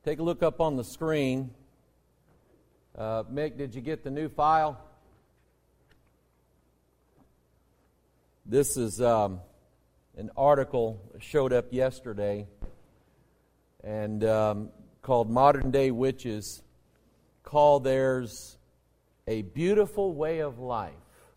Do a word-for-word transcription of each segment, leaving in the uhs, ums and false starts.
Take a look up on the screen. Uh, Mick, did you get the new file? This is um, an article that showed up yesterday and um, called Modern Day Witches Call Theirs a Beautiful Way of Life.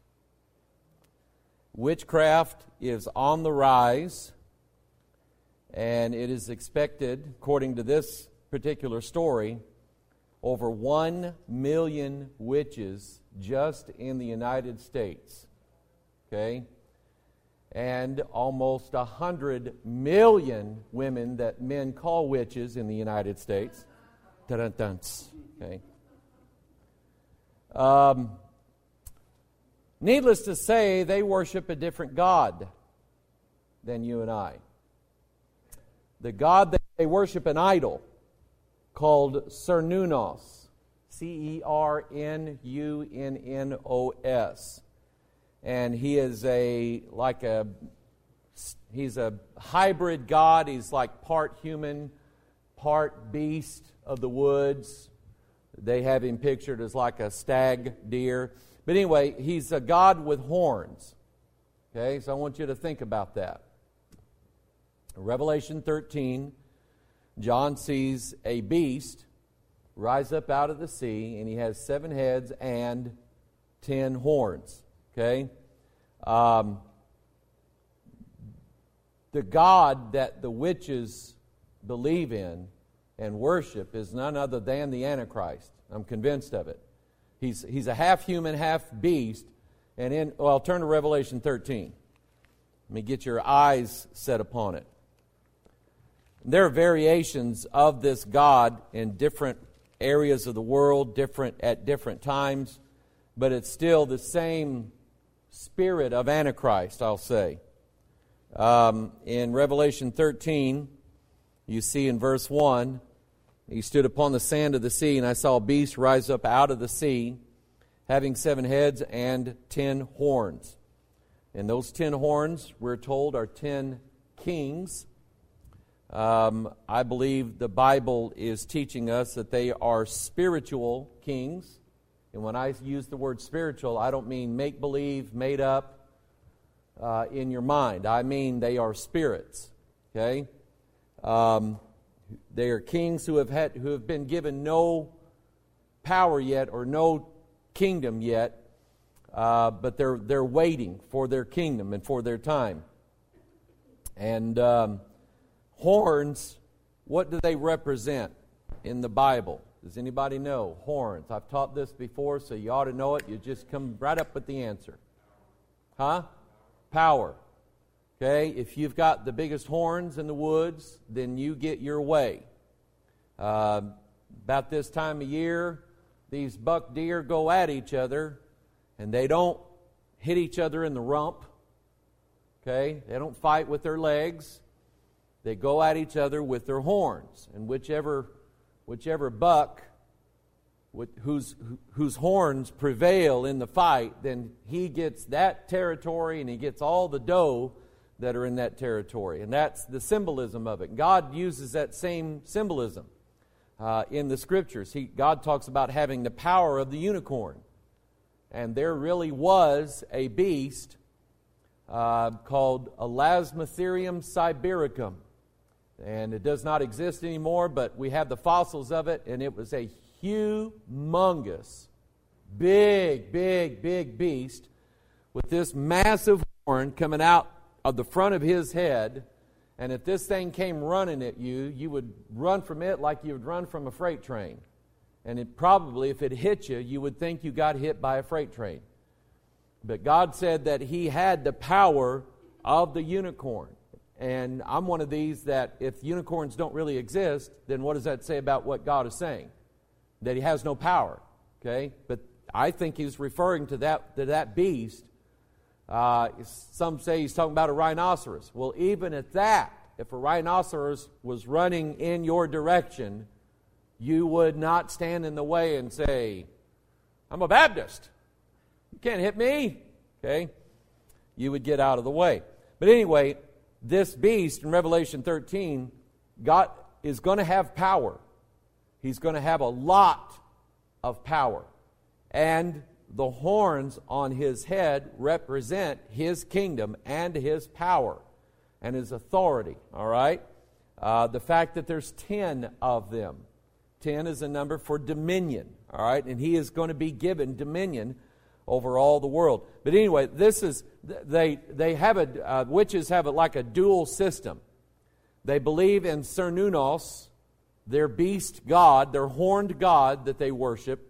Witchcraft is on the rise, and it is expected, according to this particular story, over one million witches just in the United States. Okay? And almost one hundred million women that men call witches in the United States. Dun-dun-dun. Okay? Um, needless to say, they worship a different God than you and I. The God that they worship, an idol called Cernunnos, C E R N U N N O S, and he is a like a he's a hybrid god. He's like part human, part beast of the woods. They have him pictured as like a stag deer, but anyway, he's a god with horns. Okay, so I want you to think about that. Revelation thirteen. John sees a beast rise up out of the sea, and he has seven heads and ten horns. Okay? Um, the God that the witches believe in and worship is none other than the Antichrist. I'm convinced of it. He's, he's a half human, half beast. And in, well, turn to Revelation thirteen. Let me get your eyes set upon it. There are variations of this God in different areas of the world, different at different times, but it's still the same spirit of Antichrist, I'll say. Um, in Revelation thirteen, you see in verse one, he stood upon the sand of the sea, and I saw a beast rise up out of the sea, having seven heads and ten horns. And those ten horns, we're told, are ten kings. Um, I believe the Bible is teaching us that they are spiritual kings. And when I use the word spiritual, I don't mean make-believe, made up uh, in your mind. I mean they are spirits. Okay? Um, they are kings who have had, who have been given no power yet or no kingdom yet, uh, but they're they're waiting for their kingdom and for their time. And Um, Horns, what do they represent in the Bible? Does anybody know? Horns. I've taught this before, so you ought to know it. You just come right up with the answer. Huh? Power. Okay? If you've got the biggest horns in the woods, then you get your way. Uh, about this time of year, these buck deer go at each other, and they don't hit each other in the rump. Okay? They don't fight with their legs. They go at each other with their horns, and whichever whichever buck with, whose whose horns prevail in the fight, then he gets that territory, and he gets all the doe that are in that territory, and that's the symbolism of it. God uses that same symbolism uh, in the Scriptures. He God talks about having the power of the unicorn, and there really was a beast uh, called Elasmotherium sibericum. And it does not exist anymore, but we have the fossils of it, and it was a humongous, big, big, big beast with this massive horn coming out of the front of his head. And if this thing came running at you, you would run from it like you would run from a freight train. And it probably, if it hit you, you would think you got hit by a freight train. But God said that He had the power of the unicorn. And I'm one of these that if unicorns don't really exist, then what does that say about what God is saying? That He has no power. Okay? But I think He's referring to that to that beast. Uh, some say He's talking about a rhinoceros. Well, even at that, if a rhinoceros was running in your direction, you would not stand in the way and say, I'm a Baptist. You can't hit me. Okay? You would get out of the way. But anyway, this beast in Revelation thirteen, God is going to have power. He's going to have a lot of power. And the horns on his head represent his kingdom and his power and his authority, all right? Uh, the fact that there's ten of them. ten is a number for dominion, all right? And he is going to be given dominion over all the world. But anyway, this is, they they have a, uh, witches have a, like a dual system. They believe in Cernunnos, their beast god, their horned god that they worship.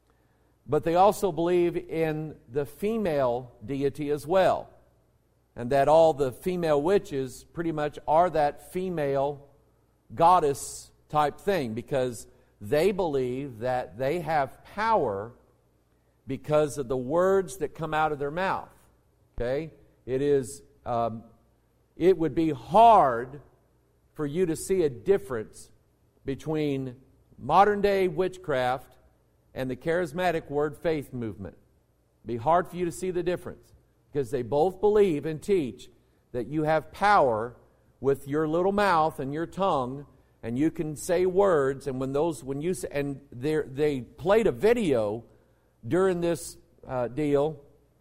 But they also believe in the female deity as well. And that all the female witches pretty much are that female goddess type thing, because they believe that they have power because of the words that come out of their mouth. Okay? It is, um, it would be hard for you to see a difference between modern day witchcraft and the charismatic word faith movement. It'd be hard for you to see the difference, because they both believe and teach that you have power with your little mouth and your tongue, and you can say words. And when those, when you say, and they they played a video during this uh, deal.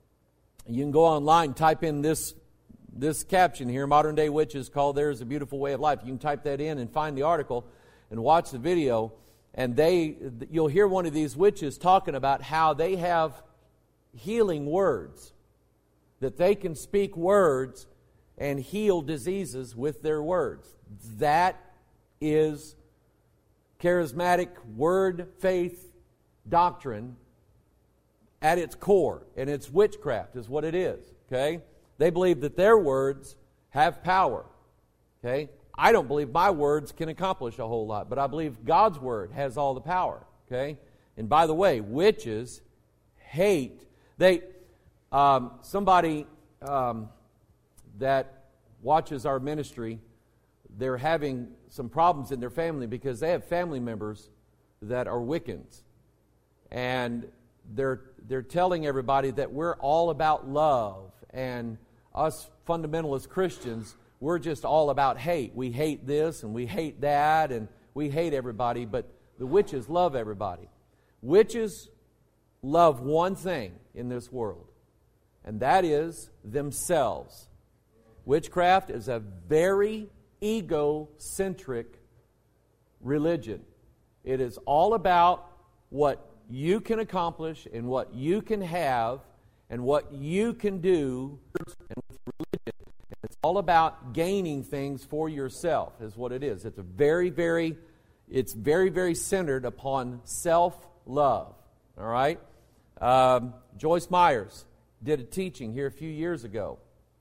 You can go online, type in this this caption here: "Modern day witches call theirs a beautiful way of life." You can type that in and find the article and watch the video. And they, you'll hear one of these witches talking about how they have healing words, that they can speak words and heal diseases with their words. That is charismatic word faith doctrine at its core, and it's witchcraft is what it is. Okay, they believe that their words have power. Okay, I don't believe my words can accomplish a whole lot, but I believe God's word has all the power. Okay, and by the way, witches hate they. Um, somebody um, that watches our ministry, they're having some problems in their family because they have family members that are Wiccans, and they're they're telling everybody that we're all about love, and us fundamentalist Christians, we're just all about hate. We hate this and we hate that and we hate everybody, but the witches love everybody. Witches love one thing in this world, and that is themselves. Witchcraft is a very egocentric religion. It is all about what you can accomplish and what you can have and what you can do. And with religion, it's all about gaining things for yourself, is what it is. It's a very, very, it's very, very centered upon self-love. All right? Um, Joyce Myers did a teaching here a few years ago,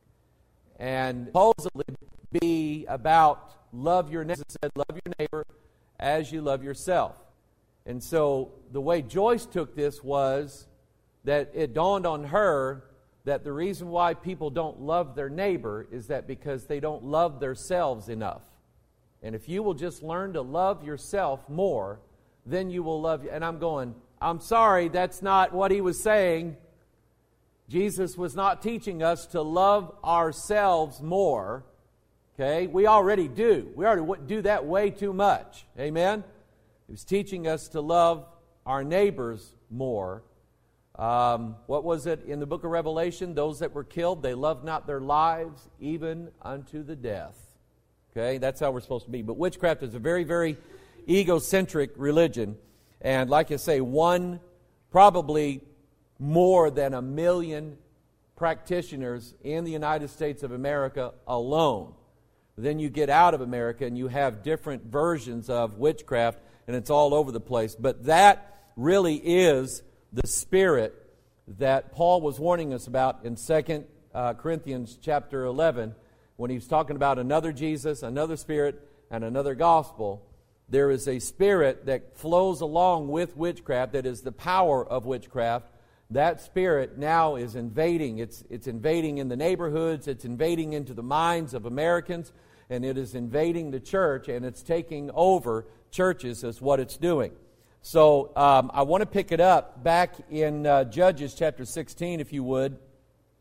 and supposedly be about love your neighbor. It said, love your neighbor as you love yourself. And so the way Joyce took this was that it dawned on her that the reason why people don't love their neighbor is that because they don't love themselves enough. And if you will just learn to love yourself more, then you will love you. And I'm going, I'm sorry, that's not what he was saying. Jesus was not teaching us to love ourselves more. Okay? We already do. We already do that way too much. Amen? He was teaching us to love our neighbors more. Um, what was it in the book of Revelation? Those that were killed, they loved not their lives even unto the death. Okay? That's how we're supposed to be. But witchcraft is a very, very egocentric religion. And like I say, one, probably more than a million practitioners in the United States of America alone. Then you get out of America and you have different versions of witchcraft, and it's all over the place. But that really is the spirit that Paul was warning us about in Second Corinthians chapter eleven, when he was talking about another Jesus, another spirit, and another gospel. There is a spirit that flows along with witchcraft that is the power of witchcraft. That spirit now is invading. It's, it's invading in the neighborhoods. It's invading into the minds of Americans. And it is invading the church. And it's taking over churches is what it's doing. So um, I want to pick it up back in uh, Judges chapter sixteen, if you would.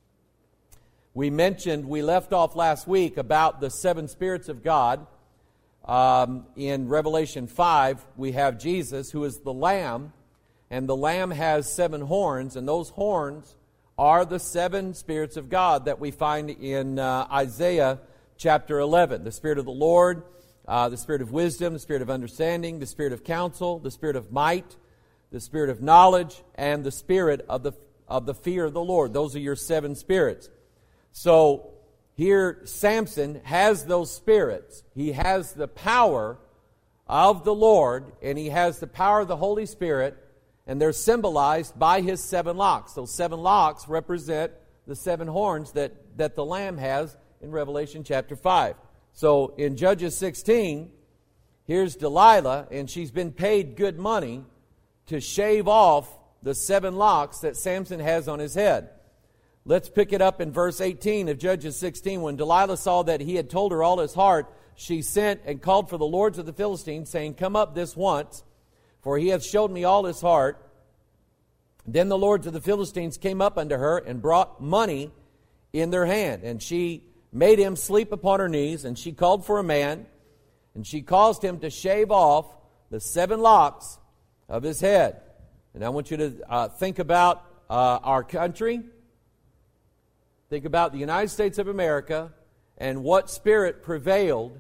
We mentioned, we left off last week about the seven spirits of God. Um, in Revelation five, we have Jesus, who is the Lamb, and the Lamb has seven horns, and those horns are the seven spirits of God that we find in uh, Isaiah chapter eleven. The Spirit of the Lord, uh, the Spirit of wisdom, the Spirit of understanding, the Spirit of counsel, the Spirit of might, the Spirit of knowledge, and the Spirit of the of the fear of the Lord. Those are your seven spirits. So here Samson has those spirits. He has the power of the Lord, and he has the power of the Holy Spirit, and they're symbolized by his seven locks. Those seven locks represent the seven horns that, that the Lamb has in Revelation chapter five. So in Judges sixteen, here's Delilah, and she's been paid good money to shave off the seven locks that Samson has on his head. Let's pick it up in verse eighteen of Judges sixteen. When Delilah saw that he had told her all his heart, she sent and called for the lords of the Philistines, saying, "Come up this once, for he hath showed me all his heart." Then the lords of the Philistines came up unto her and brought money in their hand. And she made him sleep upon her knees, and she called for a man, and she caused him to shave off the seven locks of his head. And I want you to uh, think about uh, our country. Think about the United States of America and what spirit prevailed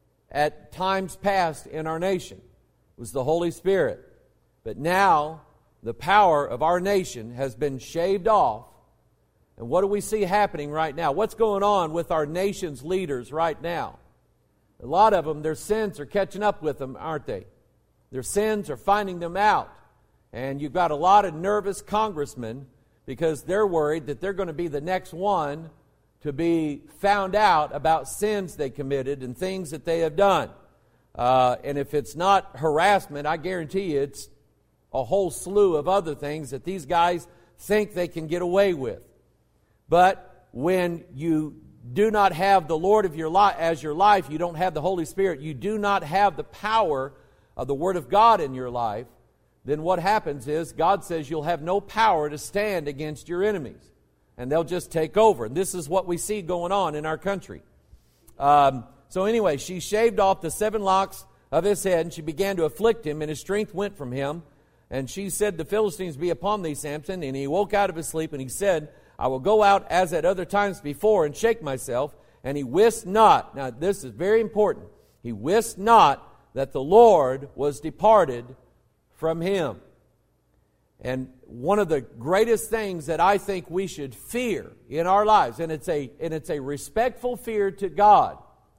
at times past in our nation. It was the Holy Spirit. But now the power of our nation has been shaved off. And what do we see happening right now? What's going on with our nation's leaders right now? A lot of them, their sins are catching up with them, aren't they? Their sins are finding them out. And you've got a lot of nervous congressmen because they're worried that they're going to be the next one to be found out about sins they committed and things that they have done. Uh, and if it's not harassment, I guarantee you it's a whole slew of other things that these guys think they can get away with. But when you do not have the Lord of your life as your life, you don't have the Holy Spirit, you do not have the power of the Word of God in your life, then what happens is God says you'll have no power to stand against your enemies. And they'll just take over. And this is what we see going on in our country. Um, so anyway, she shaved off the seven locks of his head, and she began to afflict him, and his strength went from him. And she said, "The Philistines be upon thee, Samson." And he woke out of his sleep, and he said, "I will go out as at other times before, and shake myself." And he wist not, now this is very important, he wist not that the Lord was departed from him. And one of the greatest things that I think we should fear in our lives, and it's a and it's a respectful fear to God,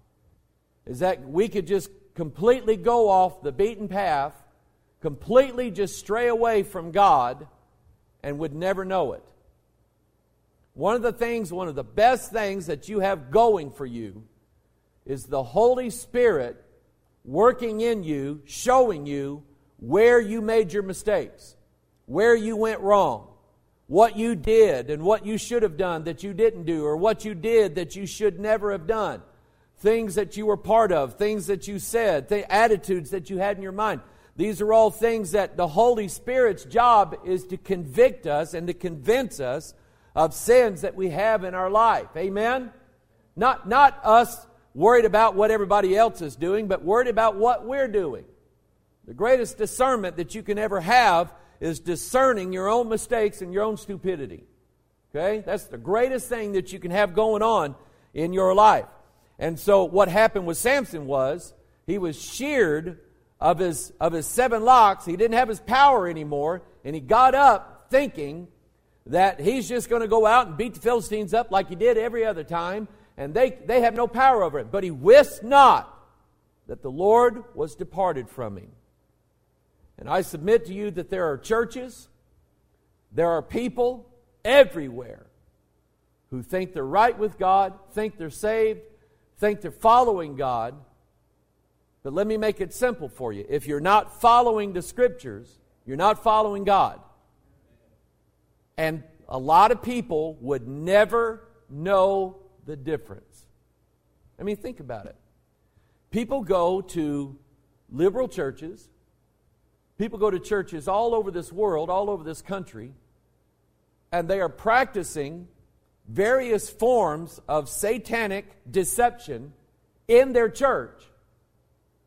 is that we could just completely go off the beaten path, completely just stray away from God, and would never know it. One of the things, one of the best things that you have going for you is the Holy Spirit working in you, showing you where you made your mistakes, where you went wrong, what you did and what you should have done that you didn't do, or what you did that you should never have done, things that you were part of, things that you said, th- attitudes that you had in your mind. These are all things that the Holy Spirit's job is to convict us and to convince us of sins that we have in our life. Amen? Not, not us worried about what everybody else is doing, but worried about what we're doing. The greatest discernment that you can ever have is discerning your own mistakes and your own stupidity. Okay? That's the greatest thing that you can have going on in your life. And so what happened with Samson was he was sheared of his, of his seven locks. He didn't have his power anymore. And he got up thinking that he's just going to go out and beat the Philistines up like he did every other time. And they, they have no power over him. But he wist not that the Lord was departed from him. And I submit to you that there are churches, there are people everywhere who think they're right with God, think they're saved, think they're following God. But let me make it simple for you. If you're not following the Scriptures, you're not following God. And a lot of people would never know the difference. I mean, think about it. People go to liberal churches. People go to churches all over this world, all over this country, and they are practicing various forms of satanic deception in their church.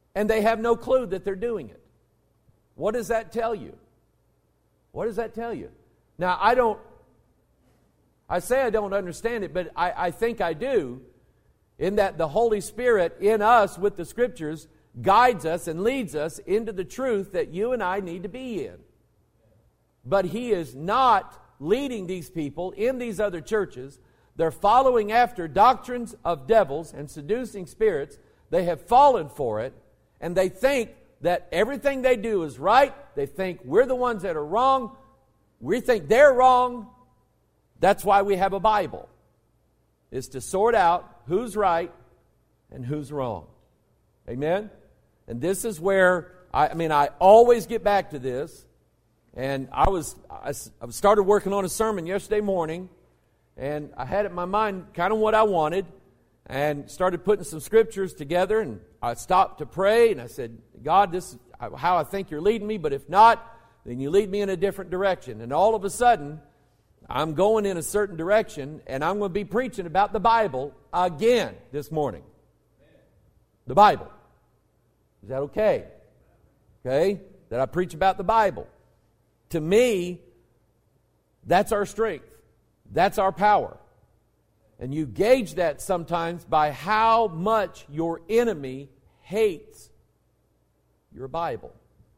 and they have no clue that they're doing it. What does that tell you? What does that tell you? Now, I don't, I say I don't understand it, but I, I think I do, in that the Holy Spirit in us with the Scriptures guides us and leads us into the truth that you and I need to be in. But He is not leading these people in these other churches. They're following after doctrines of devils and seducing spirits. They have fallen for it, and they think that everything they do is right. They think we're the ones that are wrong. We think they're wrong. That's why we have a Bible, is to sort out who's right and who's wrong. Amen? And this is where, I, I mean, I always get back to this. And I was, I, I started working on a sermon yesterday morning, and I had it in my mind kind of what I wanted, and started putting some scriptures together, and I stopped to pray, and I said, God, this is how I think you're leading me, but if not, then you lead me in a different direction. And all of a sudden, I'm going in a certain direction, and I'm going to be preaching about the Bible again this morning. The Bible. Is that okay? Okay? That I preach about the Bible. To me, that's our strength. That's our power. And you gauge that sometimes by how much your enemy hates your Bible.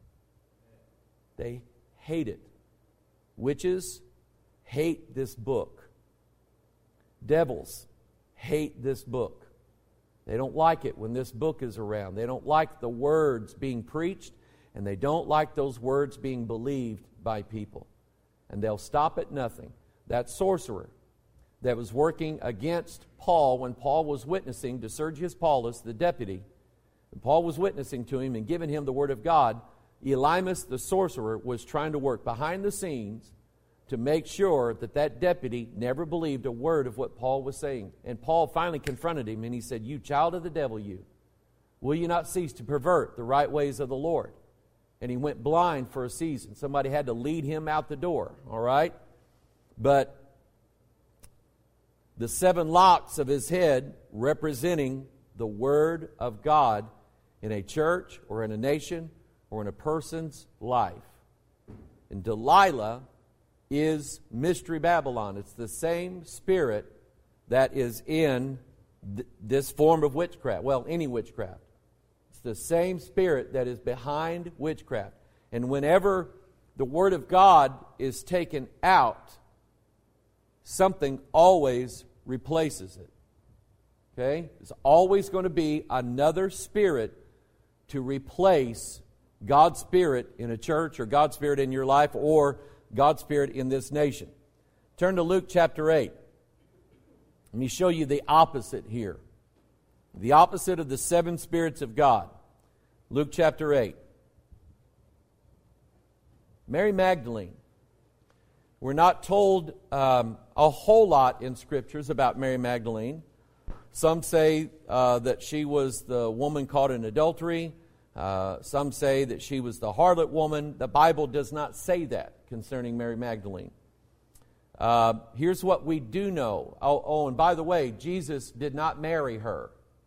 They hate it. Witches hate this book. Devils hate this book. They don't like it when this book is around. They don't like the words being preached, and they don't like those words being believed by people. And they'll stop at nothing. That sorcerer that was working against Paul when Paul was witnessing to Sergius Paulus, the deputy, and Paul was witnessing to him and giving him the word of God, Elymas the sorcerer was trying to work behind the scenes to make sure that that deputy never believed a word of what Paul was saying. And Paul finally confronted him, and he said, "You child of the devil, you, will you not cease to pervert the right ways of the Lord?" And he went blind for a season. Somebody had to lead him out the door, all right? But the seven locks of his head representing the Word of God in a church or in a nation or in a person's life. And Delilah is Mystery Babylon. It's the same spirit that is in th- this form of witchcraft. Well, any witchcraft. It's the same spirit that is behind witchcraft. And whenever the Word of God is taken out, something always replaces it. Okay? There's always going to be another spirit to replace God's Spirit in a church or God's Spirit in your life or God's Spirit in this nation. Turn to Luke chapter eight. Let me show you the opposite here. The opposite of the seven spirits of God. Luke chapter eight. Mary Magdalene. We're not told um, a whole lot in Scriptures about Mary Magdalene. Some say uh, that she was the woman caught in adultery. Uh, some say that she was the harlot woman. The Bible does not say that concerning Mary Magdalene. Uh, here's what we do know. Oh, oh, and by the way, Jesus did not marry her.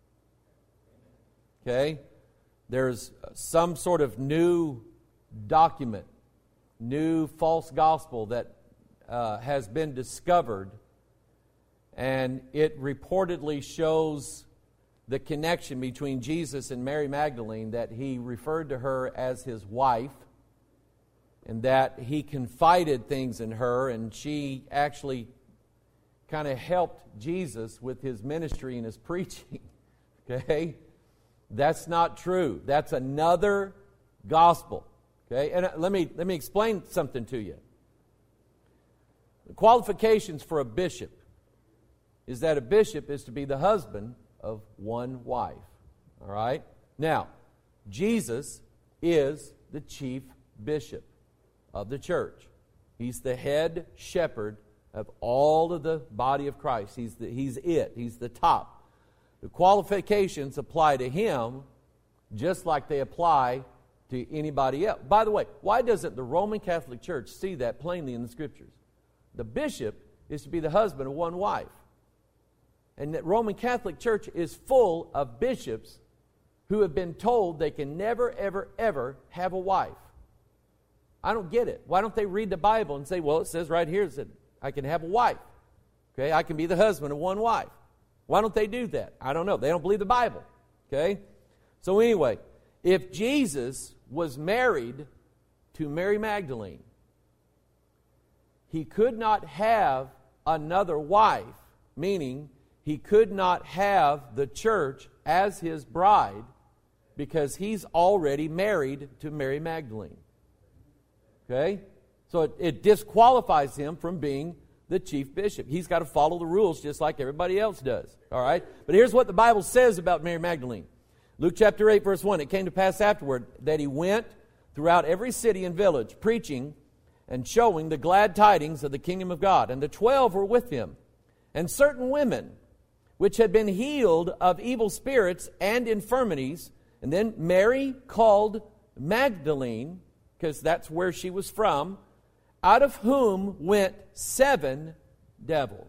Okay? There's some sort of new document, new false gospel that uh, has been discovered, and it reportedly shows the connection between Jesus and Mary Magdalene, that he referred to her as his wife, and that he confided things in her, and she actually kind of helped Jesus with his ministry and his preaching. Okay? That's not true. That's another gospel. Okay? And let me let me explain something to you. The qualifications for a bishop is that a bishop is to be the husband of one wife. All right? Now, Jesus is the chief bishop of the church. He's the head shepherd of all of the body of Christ. He's the, he's it. He's the top. The qualifications apply to him just like they apply to anybody else. By the way, why doesn't the Roman Catholic Church see that plainly in the Scriptures? The bishop is to be the husband of one wife. And the Roman Catholic Church is full of bishops who have been told they can never, ever, ever have a wife. I don't get it. Why don't they read the Bible and say, well, it says right here that I can have a wife. Okay, I can be the husband of one wife. Why don't they do that? I don't know. They don't believe the Bible. Okay? So anyway, if Jesus was married to Mary Magdalene, he could not have another wife, meaning he could not have the church as his bride because he's already married to Mary Magdalene. Okay? So it, it disqualifies him from being the chief bishop. He's got to follow the rules just like everybody else does. All right? But here's what the Bible says about Mary Magdalene. Luke chapter eight, verse one. It came to pass afterward that he went throughout every city and village, preaching and showing the glad tidings of the kingdom of God. And the twelve were with him, and certain women which had been healed of evil spirits and infirmities. And then Mary called Magdalene, because that's where she was from, out of whom went seven devils.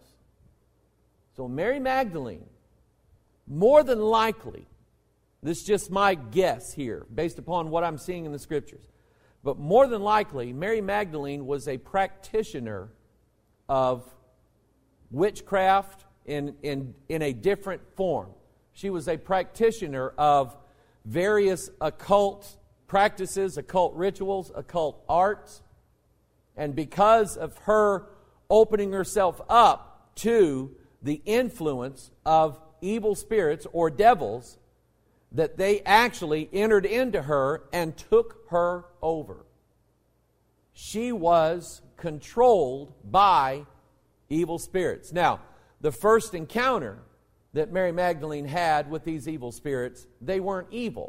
So Mary Magdalene, more than likely, this is just my guess here, based upon what I'm seeing in the Scriptures, but more than likely, Mary Magdalene was a practitioner of witchcraft in, in, in a different form. She was a practitioner of various occult practices, occult rituals, occult arts. And because of her opening herself up to the influence of evil spirits or devils, that they actually entered into her and took her over. She was controlled by evil spirits. Now, the first encounter that Mary Magdalene had with these evil spirits, they weren't evil.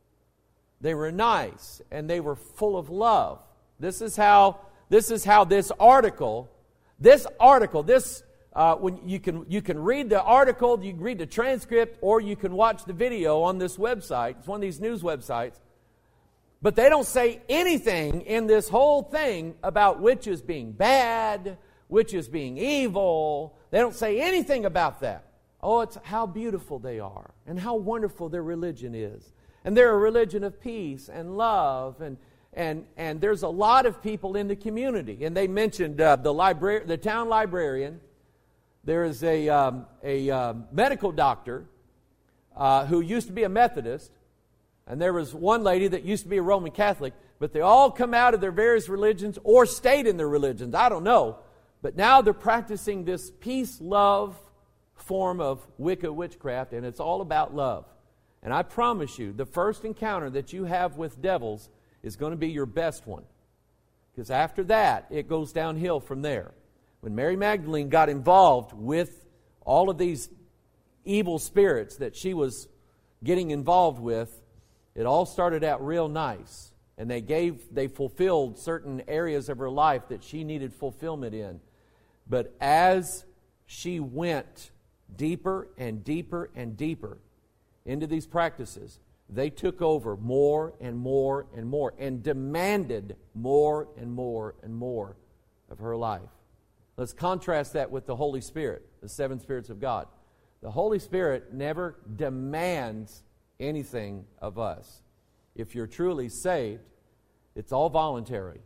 They were nice and they were full of love. This is how this is how this article, this article, this uh, when you can you can read the article, you can read the transcript, or you can watch the video on this website. It's one of these news websites. But they don't say anything in this whole thing about witches being bad, witches being evil. They don't say anything about that. Oh, it's how beautiful they are and how wonderful their religion is. And they're a religion of peace and love, and and and there's a lot of people in the community. And they mentioned uh, the libra- the town librarian. There is a um, a uh, medical doctor uh, who used to be a Methodist, and there was one lady that used to be a Roman Catholic. But they all come out of their various religions or stayed in their religions. I don't know, but now they're practicing this peace, love form of Wicca witchcraft, and it's all about love. And I promise you, the first encounter that you have with devils is going to be your best one. Because after that, it goes downhill from there. When Mary Magdalene got involved with all of these evil spirits that she was getting involved with, it all started out real nice. And they gave, they fulfilled certain areas of her life that she needed fulfillment in. But as she went deeper and deeper and deeper into these practices, they took over more and more and more and demanded more and more and more of her life. Let's contrast that with the Holy Spirit, the seven spirits of God. The Holy Spirit never demands anything of us. If you're truly saved, it's all voluntary.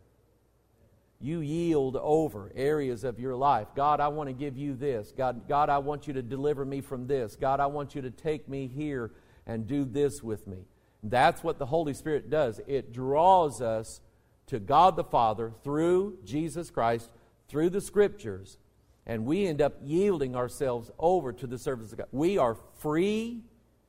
You yield over areas of your life. God, I want to give you this. God, God, I want you to deliver me from this. God, I want you to take me here and do this with me. That's what the Holy Spirit does. It draws us to God the Father through Jesus Christ, through the Scriptures, and we end up yielding ourselves over to the service of God. We are free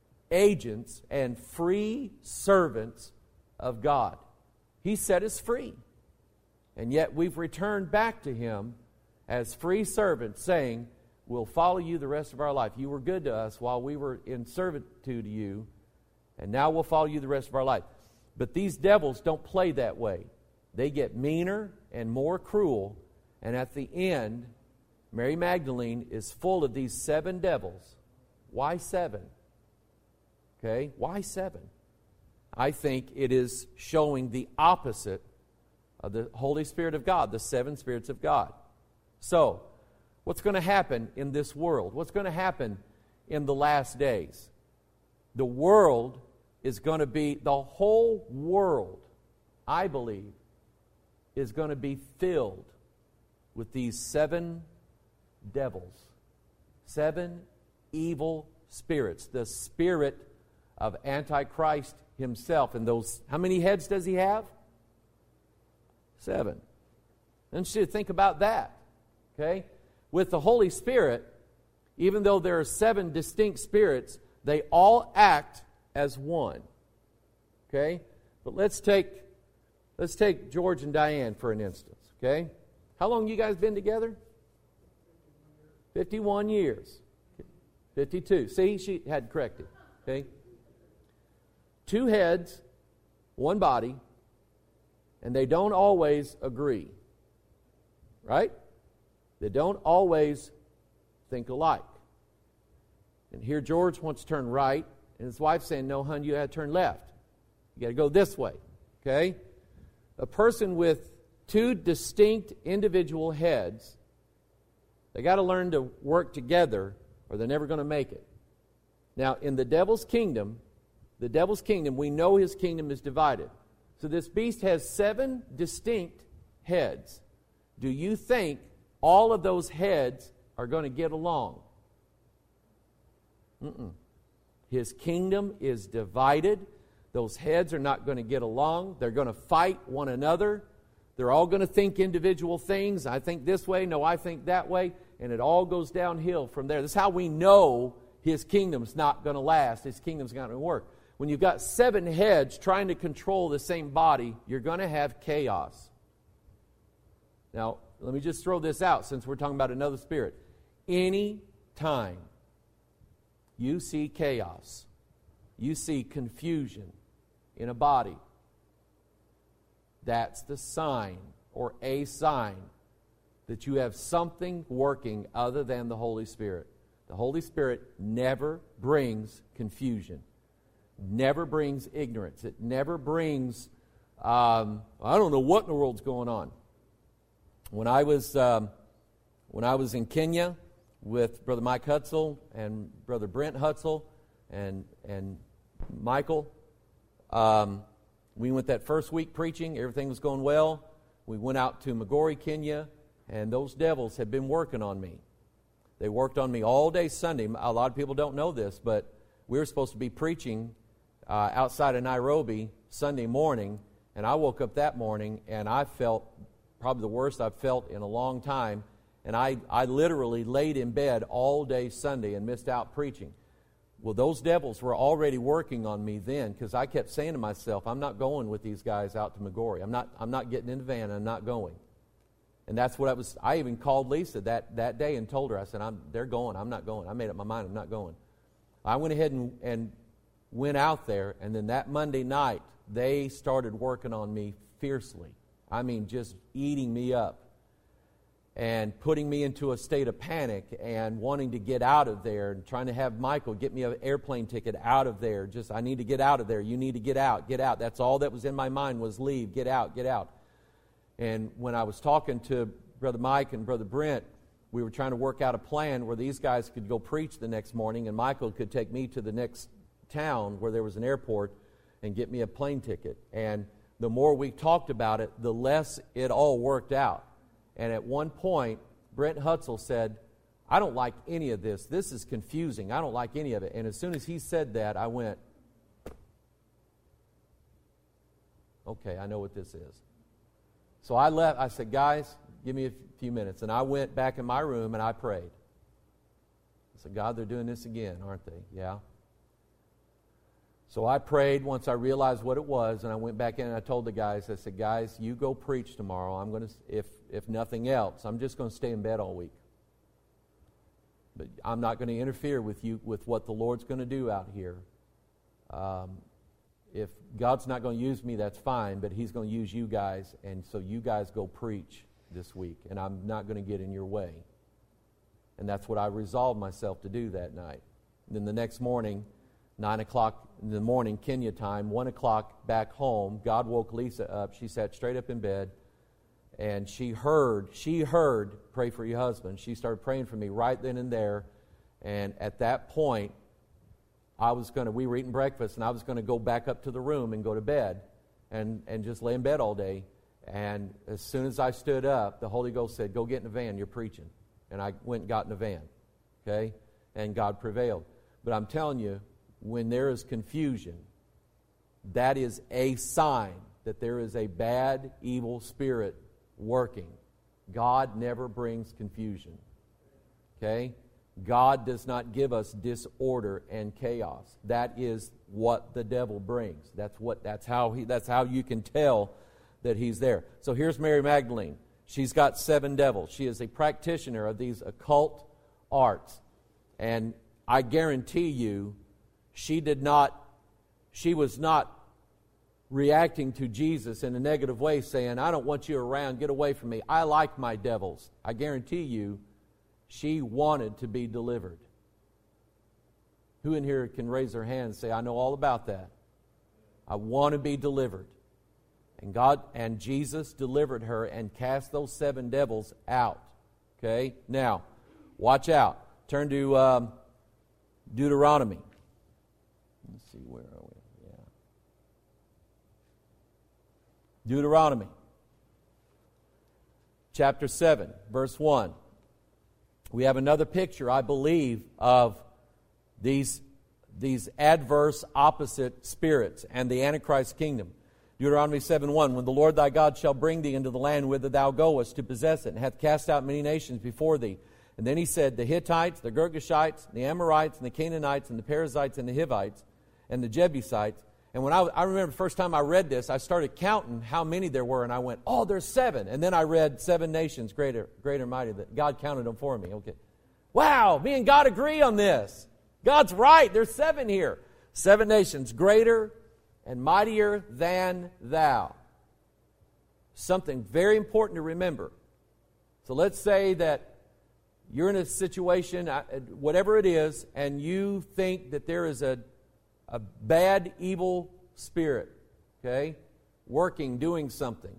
agents and free servants of God. He set us free. And yet we've returned back to Him as free servants, saying, we'll follow you the rest of our life. You were good to us while we were in servitude to you, and now we'll follow you the rest of our life. But these devils don't play that way. They get meaner and more cruel, and at the end, Mary Magdalene is full of these seven devils. Why seven? Okay, why seven? I think it is showing the opposite of the Holy Spirit of God, the seven spirits of God. So, what's going to happen in this world? What's going to happen in the last days? The world is going to be, the whole world, I believe, is going to be filled with these seven devils, seven evil spirits, the spirit of Antichrist himself. And those, how many heads does he have? Seven. And you should think about that. Okay? With the Holy Spirit, even though there are seven distinct spirits, they all act as one. Okay? But let's take let's take George and Diane for an instance. Okay? How long you guys been together? fifty-one years. fifty-two. See, she had corrected. Okay? Two heads, one body, and they don't always agree. Right? They don't always think alike. And here George wants to turn right, and his wife's saying, no, hon, you got to turn left. You got to go this way. Okay? A person with two distinct individual heads, they got to learn to work together or they're never going to make it. Now, in the devil's kingdom, the devil's kingdom, we know his kingdom is divided. So this beast has seven distinct heads. Do you think all of those heads are going to get along? Mm-mm. His kingdom is divided. Those heads are not going to get along. They're going to fight one another. They're all going to think individual things. I think this way. No, I think that way. And it all goes downhill from there. This is how we know his kingdom's not going to last. His kingdom's not going to work. When you've got seven heads trying to control the same body, you're going to have chaos. Now, let me just throw this out since we're talking about another spirit. Any time you see chaos, you see confusion in a body, that's the sign or a sign that you have something working other than the Holy Spirit. The Holy Spirit never brings confusion, never brings ignorance. It never brings, um, I don't know what in the world's going on. When I was um, when I was in Kenya with Brother Mike Hutzel and Brother Brent Hutzel and and Michael, um, we went that first week preaching. Everything was going well. We went out to Migori, Kenya, and those devils had been working on me. They worked on me all day Sunday. A lot of people don't know this, but we were supposed to be preaching uh, outside of Nairobi Sunday morning, and I woke up that morning and I felt probably the worst I've felt in a long time. And I, I literally laid in bed all day Sunday and missed out preaching. Well, those devils were already working on me then because I kept saying to myself, I'm not going with these guys out to Migori. I'm not, I'm not getting in the van. I'm not going. And that's what I was, I even called Lisa that, that day and told her, I said, I'm, they're going. I'm not going. I made up my mind. I'm not going. I went ahead and, and went out there. And then that Monday night, they started working on me fiercely. I mean, just eating me up and putting me into a state of panic and wanting to get out of there and trying to have Michael get me an airplane ticket out of there. Just, I need to get out of there. You need to get out, get out. That's all that was in my mind was leave, get out, get out. And when I was talking to Brother Mike and Brother Brent, we were trying to work out a plan where these guys could go preach the next morning and Michael could take me to the next town where there was an airport and get me a plane ticket. And the more we talked about it, the less it all worked out. And at one point, Brent Hutzel said, I don't like any of this. This is confusing. I don't like any of it. And as soon as he said that, I went, okay, I know what this is. So I left. I said, guys, give me a few minutes. And I went back in my room and I prayed. I said, God, they're doing this again, aren't they? Yeah. So I prayed once I realized what it was, and I went back in and I told the guys, I said, guys, you go preach tomorrow. I'm going to, if if nothing else, I'm just going to stay in bed all week. But I'm not going to interfere with you with what the Lord's going to do out here. Um, if God's not going to use me, that's fine, but He's going to use you guys, and so you guys go preach this week, and I'm not going to get in your way. And that's what I resolved myself to do that night. And then the next morning, nine o'clock in the morning, Kenya time, one o'clock back home, God woke Lisa up. She sat straight up in bed, and she heard, she heard, pray for your husband. She started praying for me right then and there. And at that point, I was going to, we were eating breakfast, and I was going to go back up to the room and go to bed and, and just lay in bed all day. And as soon as I stood up, the Holy Ghost said, go get in the van, you're preaching. And I went and got in the van, okay? And God prevailed. But I'm telling you, when there is confusion, that is a sign that there is a bad, evil spirit working. God never brings confusion, okay? God does not give us disorder and chaos. That is what the devil brings. That's what. That's how he. That's how you can tell that he's there. So here's Mary Magdalene. She's got seven devils. She is a practitioner of these occult arts, and I guarantee you, she did not. She was not reacting to Jesus in a negative way, saying, "I don't want you around. Get away from me. I like my devils." I guarantee you, she wanted to be delivered. Who in here can raise their hand and say, I know all about that. I want to be delivered. And God and Jesus delivered her and cast those seven devils out. Okay? Now, watch out. Turn to um, Deuteronomy. Let's see, where are we? Yeah. Deuteronomy. Chapter seven, verse one. We have another picture, I believe, of these, these adverse, opposite spirits and the Antichrist kingdom. Deuteronomy seven one, when the Lord thy God shall bring thee into the land whither thou goest to possess it, and hath cast out many nations before thee. And then he said, the Hittites, the Girgashites, the Amorites, and the Canaanites, and the Perizzites, and the Hivites, and the Jebusites. And when I, I remember the first time I read this, I started counting how many there were, and I went, oh, there's seven. And then I read seven nations, greater, greater, mighty, that God counted them for me. Okay. Wow, me and God agree on this. God's right, there's seven here. Seven nations, greater and mightier than thou. Something very important to remember. So let's say that you're in a situation, whatever it is, and you think that there is a A bad, evil spirit, okay, working, doing something.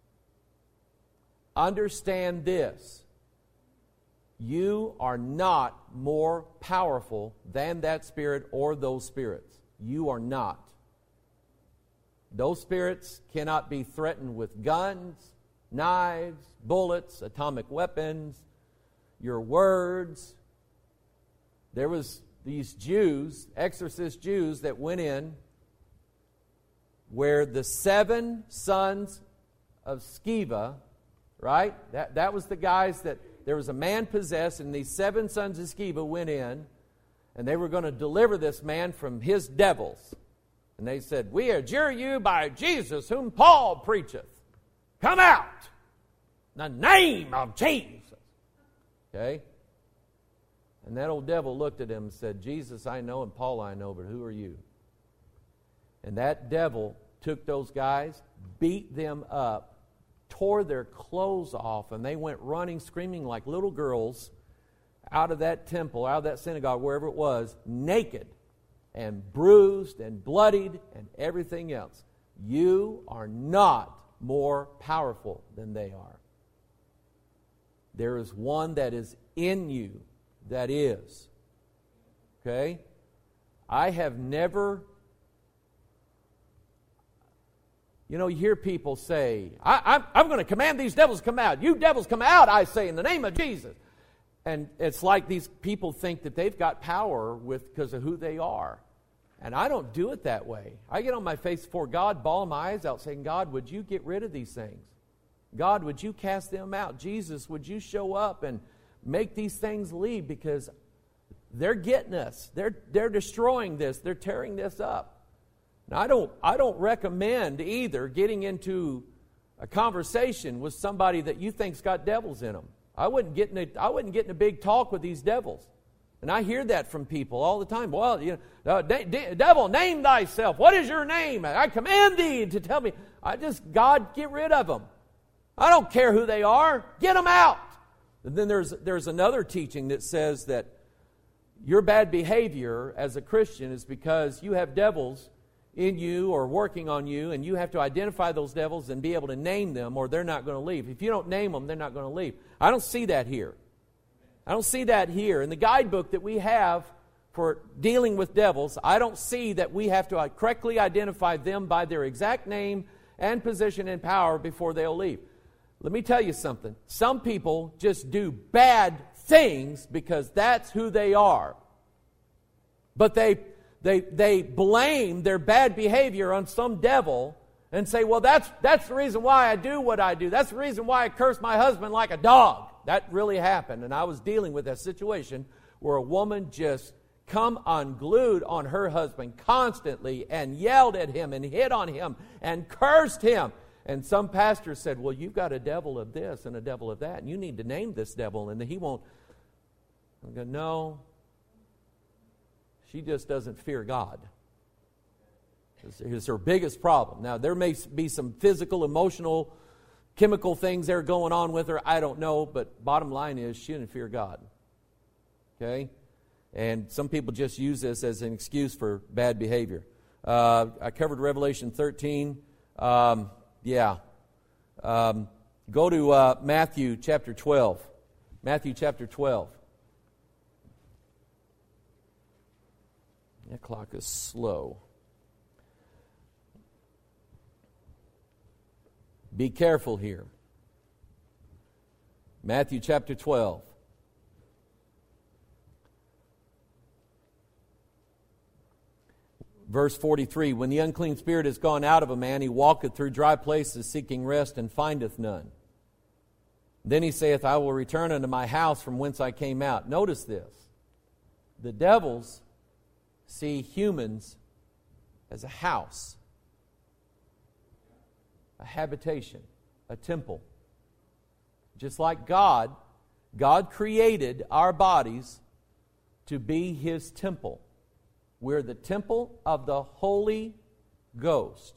Understand this. You are not more powerful than that spirit or those spirits. You are not. Those spirits cannot be threatened with guns, knives, bullets, atomic weapons, your words. There was these Jews, exorcist Jews, that went in where the seven sons of Sceva, right? That, that was the guys that, there was a man possessed, and these seven sons of Sceva went in, and they were going to deliver this man from his devils. And they said, we adjure you by Jesus, whom Paul preacheth. Come out in the name of Jesus. Okay? And that old devil looked at him and said, Jesus I know and Paul I know, but who are you? And that devil took those guys, beat them up, tore their clothes off, and they went running, screaming like little girls out of that temple, out of that synagogue, wherever it was, naked and bruised and bloodied and everything else. You are not more powerful than they are. There is one that is in you. That is. Okay? I have never... You know, you hear people say, I, I'm, I'm going to command these devils to come out. You devils come out, I say, in the name of Jesus. And it's like these people think that they've got power with because of who they are. And I don't do it that way. I get on my face before God, bawl my eyes out, saying, God, would you get rid of these things? God, would you cast them out? Jesus, would you show up and make these things leave, because they're getting us. They're, they're destroying this. They're tearing this up. Now, I don't, I don't recommend either getting into a conversation with somebody that you think's got devils in them. I wouldn't get in a, I wouldn't get in a big talk with these devils. And I hear that from people all the time. Well, you know, uh, de- de- devil, name thyself. What is your name? I command thee to tell me. I just, God, get rid of them. I don't care who they are. Get them out. And then there's, there's another teaching that says that your bad behavior as a Christian is because you have devils in you or working on you, and you have to identify those devils and be able to name them, or they're not going to leave. If you don't name them, they're not going to leave. I don't see that here. I don't see that here. In the guidebook that we have for dealing with devils, I don't see that we have to correctly identify them by their exact name and position and power before they'll leave. Let me tell you something. Some people just do bad things because that's who they are. But they they they blame their bad behavior on some devil and say, well, that's that's the reason why I do what I do. That's the reason why I curse my husband like a dog. That really happened. And I was dealing with a situation where a woman just come unglued on her husband constantly and yelled at him and hit on him and cursed him. And some pastor said, well, you've got a devil of this and a devil of that, and you need to name this devil, and he won't. I go, no, she just doesn't fear God. It's her biggest problem. Now, there may be some physical, emotional, chemical things there going on with her. I don't know, but bottom line is she didn't fear God. Okay? And some people just use this as an excuse for bad behavior. Uh, I covered Revelation thirteen. Um, yeah. Um, go to uh, Matthew chapter twelve. Matthew chapter twelve. That clock is slow. Be careful here. Matthew chapter twelve. Verse forty-three, when the unclean spirit is gone out of a man, he walketh through dry places seeking rest, and findeth none. Then he saith, I will return unto my house from whence I came out. Notice this. The devils see humans as a house, a habitation, a temple. Just like God, God created our bodies to be His temple. We're the temple of the Holy Ghost.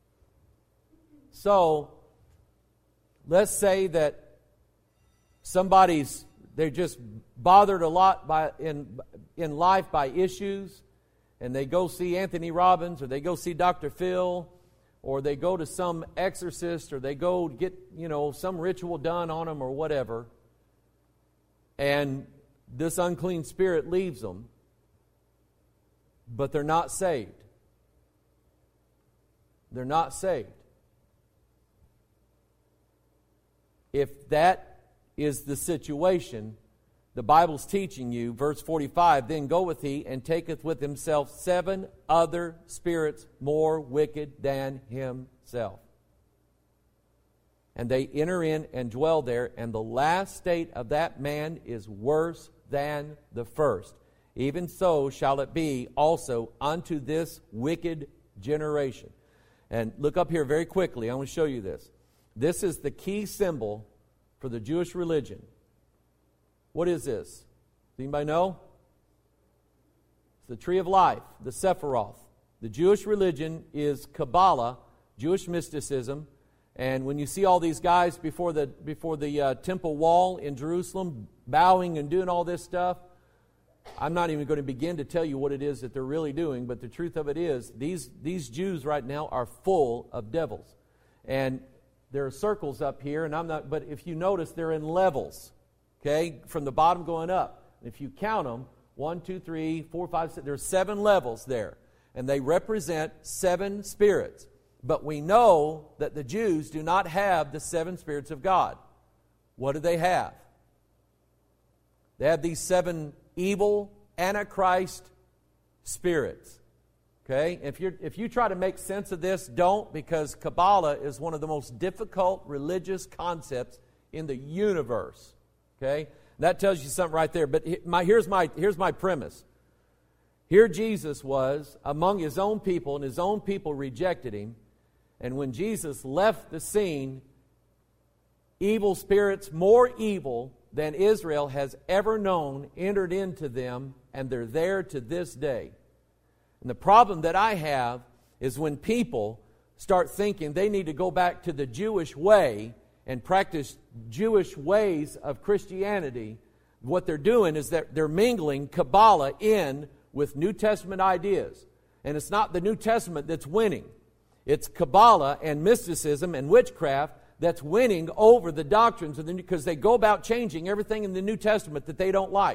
So, let's say that somebody's, they're just bothered a lot by in in life by issues, and they go see Anthony Robbins, or they go see Doctor Phil, or they go to some exorcist, or they go get, you know, some ritual done on them or whatever, and this unclean spirit leaves them, but they're not saved. They're not saved. If that is the situation, the Bible's teaching you, verse forty-five, then goeth he and taketh with himself seven other spirits more wicked than himself. And they enter in and dwell there, and the last state of that man is worse than the first. Even so shall it be also unto this wicked generation. And look up here very quickly. I want to show you this. This is the key symbol for the Jewish religion. What is this? Does anybody know? It's the tree of life, the Sephiroth. The Jewish religion is Kabbalah, Jewish mysticism. And when you see all these guys before the before the uh, temple wall in Jerusalem, bowing and doing all this stuff, I'm not even going to begin to tell you what it is that they're really doing, but the truth of it is, these, these Jews right now are full of devils. And there are circles up here, and I'm not, but if you notice, they're in levels, okay, from the bottom going up. If you count them, one, two, three, four, five, six, there's seven levels there, and they represent seven spirits. But we know that the Jews do not have the seven spirits of God. What do they have? They have these seven evil Antichrist spirits. Okay? If you if you try to make sense of this, don't, because Kabbalah is one of the most difficult religious concepts in the universe. Okay? That tells you something right there. But my, here's my here's my premise. Here Jesus was among His own people, and His own people rejected Him. And when Jesus left the scene, evil spirits, more evil than Israel has ever known, entered into them, and they're there to this day. And the problem that I have is when people start thinking they need to go back to the Jewish way and practice Jewish ways of Christianity, what they're doing is that they're mingling Kabbalah in with New Testament ideas. And it's not the New Testament that's winning. It's Kabbalah and mysticism and witchcraft that's winning over the doctrines of the New, because they go about changing everything in the New Testament that they don't like.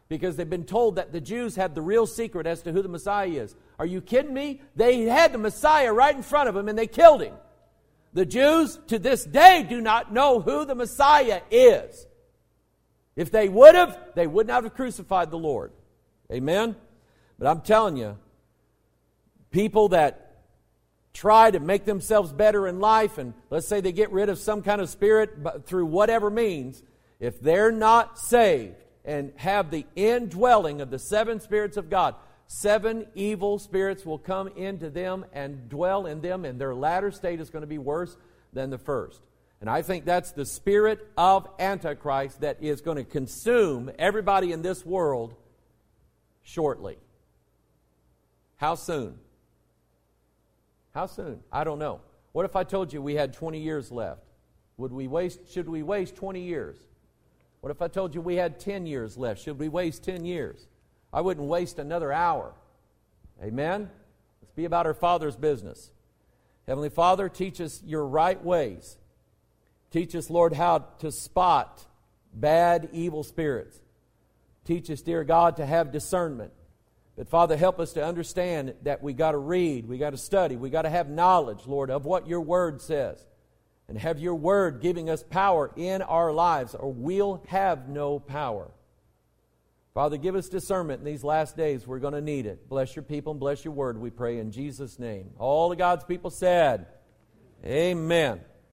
because they've been told that the Jews have the real secret as to who the Messiah is. Are you kidding me? They had the Messiah right in front of them and they killed him. The Jews to this day do not know who the Messiah is. If they would have, they would not have crucified the Lord. Amen? But I'm telling you, people that try to make themselves better in life, and let's say they get rid of some kind of spirit through whatever means, if they're not saved and have the indwelling of the seven spirits of God, seven evil spirits will come into them and dwell in them, and their latter state is going to be worse than the first. And I think that's the spirit of Antichrist that is going to consume everybody in this world shortly. How soon? How soon? I don't know. What if I told you we had twenty years left? Would we waste, should we waste twenty years? What if I told you we had ten years left? Should we waste ten years? I wouldn't waste another hour. Amen? Let's be about our Father's business. Heavenly Father, teach us your right ways. Teach us, Lord, how to spot bad, evil spirits. Teach us, dear God, to have discernment. But Father, help us to understand that we got to read, we got to study, we got to have knowledge, Lord, of what your Word says. And have your Word giving us power in our lives, or we'll have no power. Father, give us discernment in these last days. We're going to need it. Bless your people and bless your Word, we pray in Jesus' name. All the God's people said, amen.